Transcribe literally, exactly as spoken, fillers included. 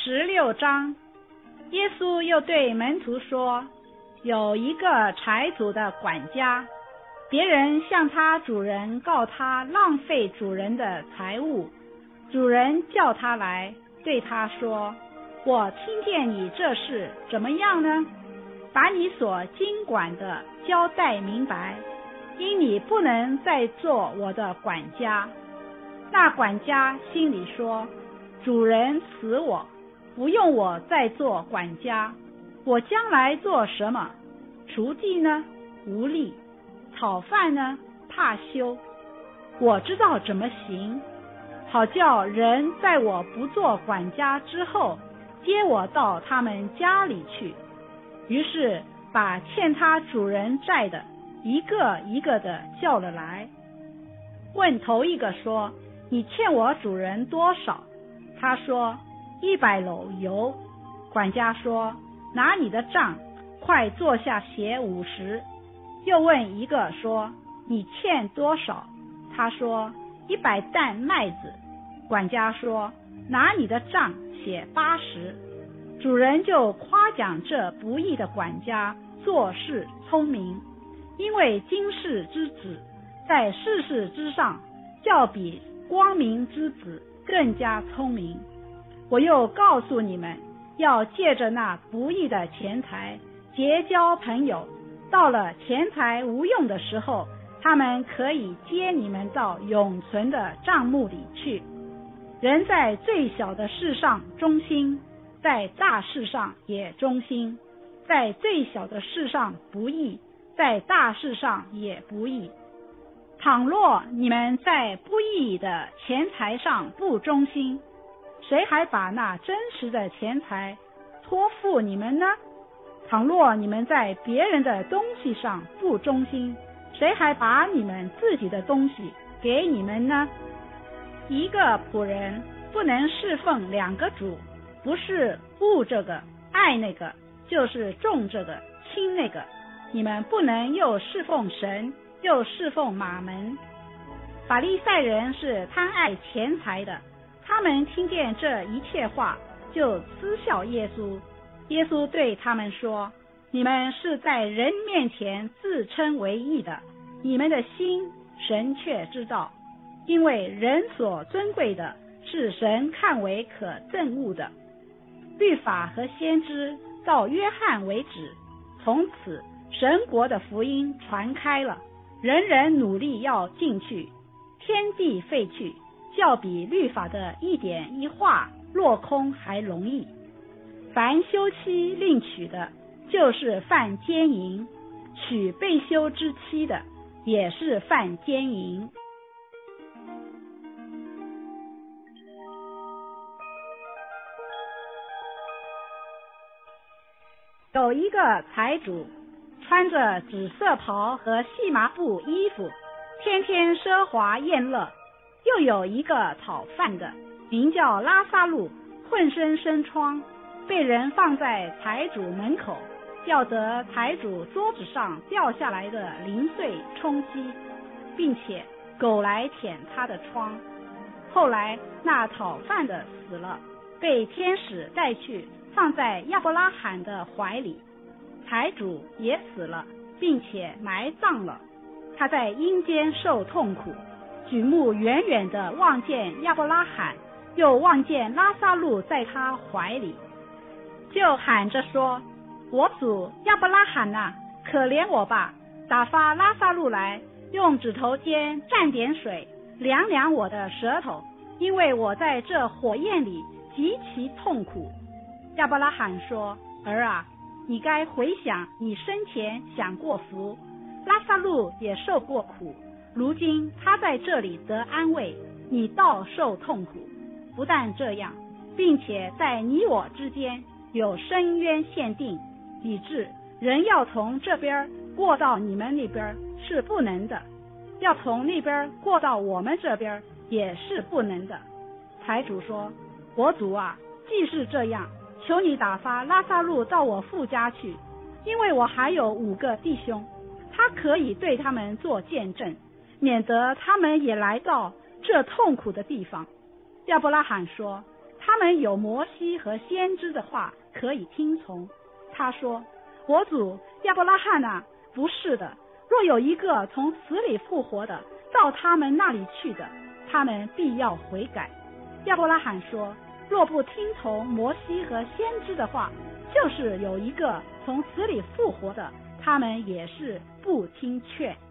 十六章，耶稣又对门徒说，有一个财主的管家，别人向他主人告他浪费主人的财物，主人叫他来，对他说，我听见你这事怎么样呢？把你所经管的交代明白，因你不能再做我的管家。那管家心里说，主人辞我，不用我再做管家，我将来做什么？锄地呢？无力；讨饭呢？怕羞。我知道怎么行，好叫人在我不做管家之后，接我到他们家里去。于是把欠他主人债的一个一个的叫了来，问头一个说，你欠我主人多少？他说，一百篓油。管家说，拿你的账，快坐下写五十。又问一个说，你欠多少？他说，一百担麦子。管家说，拿你的账写八十。主人就夸奖这不义的管家做事聪明，因为今世之子在世事之上，较比光明之子更加聪明。我又告诉你们，要借着那不义的钱财结交朋友，到了钱财无用的时候，他们可以接你们到永存的帐幕里去。人在最小的事上忠心，在大事上也忠心；在最小的事上不义，在大事上也不义。倘若你们在不义的钱财上不忠心，谁还把那真实的钱财托付你们呢？倘若你们在别人的东西上不忠心，谁还把你们自己的东西给你们呢？一个仆人不能侍奉两个主，不是恶这个爱那个，就是重这个轻那个。你们不能又侍奉神，又侍奉马门。法利赛人是贪爱钱财的，他们听见这一切话，就嗤笑耶稣。耶稣对他们说，你们是在人面前自称为义的，你们的心神却知道，因为人所尊贵的是神看为可憎恶的。律法和先知到约翰为止，从此神国的福音传开了，人人努力要进去，天地废去，较比律法的一点一画落空还容易。凡休妻另娶的，就是犯奸淫；娶被休之妻的，也是犯奸淫。有一个财主，穿着紫色袍和细麻布衣服，天天奢华宴乐。又有一个讨饭的，名叫拉撒路，浑身生疮，被人放在财主门口，要得财主桌子上掉下来的零碎充饥，并且狗来舔他的疮。后来那讨饭的死了，被天使带去放在亚伯拉罕的怀里。财主也死了，并且埋葬了。他在阴间受痛苦，举目远远地望见亚伯拉罕，又望见拉撒路在他怀里，就喊着说，我主亚伯拉罕啊，可怜我吧，打发拉撒路来，用指头尖蘸点水，凉凉我的舌头，因为我在这火焰里极其痛苦。亚伯拉罕说，儿啊，你该回想你生前享过福，拉撒路也受过苦，如今他在这里得安慰，你倒受痛苦。不但这样，并且在你我之间有深渊限定，以致人要从这边过到你们那边是不能的，要从那边过到我们这边也是不能的。财主说，我主啊，既是这样，求你打发拉撒路到我父家去，因为我还有五个弟兄，他可以对他们做见证，免得他们也来到这痛苦的地方。亚伯拉罕说， 他们有摩西和先知的话可以听从。他说，我主亚伯拉罕啊，不是的，若有一个从死里复活的到他们那里去的，他们必要悔改。亚伯拉罕说，若不听从摩西和先知的话，就是有一个从死里复活的，他们也是不听劝。